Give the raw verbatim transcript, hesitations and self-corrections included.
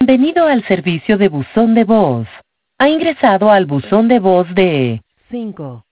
Bienvenido al servicio de buzón de voz. Ha ingresado al buzón de voz de cinco,